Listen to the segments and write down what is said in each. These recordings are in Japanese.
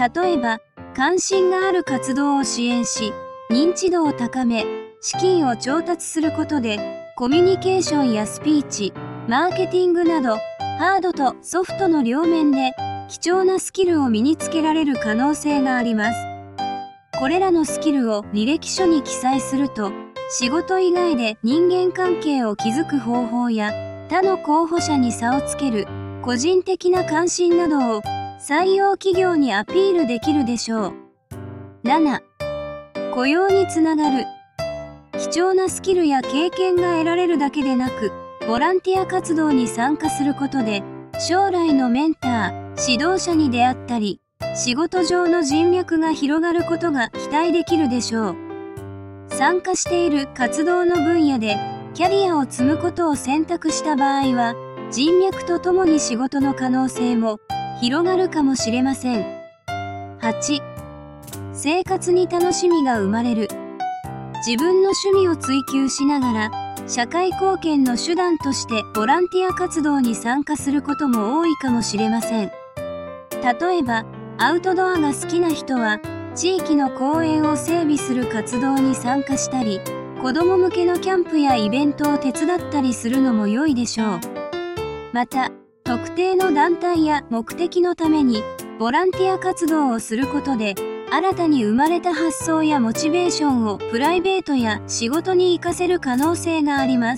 例えば、関心がある活動を支援し、認知度を高め、資金を調達することで、コミュニケーションやスピーチ、マーケティングなど、ハードとソフトの両面で、貴重なスキルを身につけられる可能性があります。これらのスキルを履歴書に記載すると、仕事以外で人間関係を築く方法や、他の候補者に差をつける、個人的な関心などを採用企業にアピールできるでしょう。7. 雇用につながる。貴重なスキルや経験が得られるだけでなく、ボランティア活動に参加することで、将来のメンター、指導者に出会ったり、仕事上の人脈が広がることが期待できるでしょう。参加している活動の分野で、キャリアを積むことを選択した場合は、人脈とともに仕事の可能性も広がるかもしれません。8. 生活に楽しみが生まれる。自分の趣味を追求しながら、社会貢献の手段としてボランティア活動に参加することも多いかもしれません。例えば、アウトドアが好きな人は、地域の公園を整備する活動に参加したり、子供向けのキャンプやイベントを手伝ったりするのも良いでしょう。また、特定の団体や目的のために、ボランティア活動をすることで、新たに生まれた発想やモチベーションをプライベートや仕事に活かせる可能性があります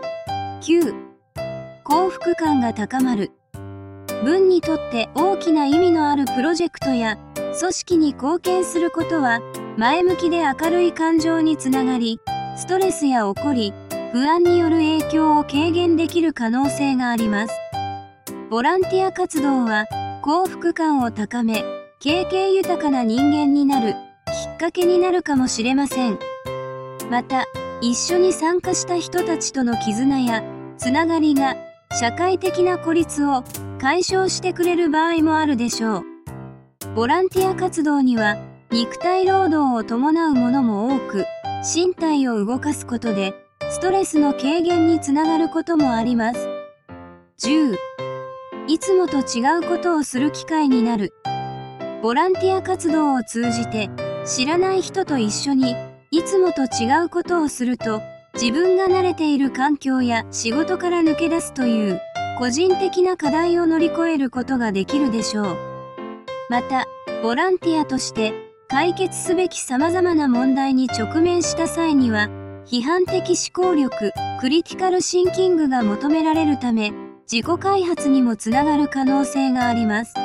。9. 幸福感が高まる。文にとって大きな意味のあるプロジェクトや組織に貢献することは前向きで明るい感情につながり、ストレスや怒り、不安による影響を軽減できる可能性があります。ボランティア活動は幸福感を高め、経験豊かな人間になるきっかけになるかもしれません。また、一緒に参加した人たちとの絆やつながりが社会的な孤立を解消してくれる場合もあるでしょう。ボランティア活動には肉体労働を伴うものも多く、身体を動かすことでストレスの軽減につながることもあります。10. いつもと違うことをする機会になる。ボランティア活動を通じて知らない人と一緒にいつもと違うことをすると、自分が慣れている環境や仕事から抜け出すという個人的な課題を乗り越えることができるでしょう。また、ボランティアとして解決すべき様々な問題に直面した際には、批判的思考力、クリティカルシンキングが求められるため、自己開発にもつながる可能性があります。